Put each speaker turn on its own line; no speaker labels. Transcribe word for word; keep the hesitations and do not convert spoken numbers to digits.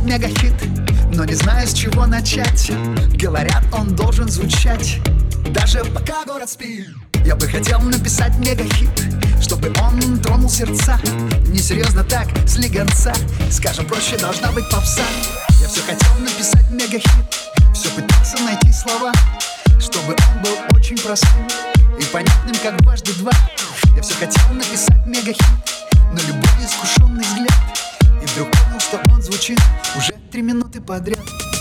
мегахит, но не знаю, с чего начать. Говорят, он должен звучать даже пока город спит. Я бы хотел написать мегахит, чтобы он тронул сердца. Несерьезно так, слегонца, скажем проще, должна быть попса. Я все хотел написать мегахит, все пытался найти слова, чтобы он был очень простым и понятным, как дважды два. Я все хотел написать мегахит, но любой искушенный взгляд, и вдруг понял, что он звучит уже три минуты подряд.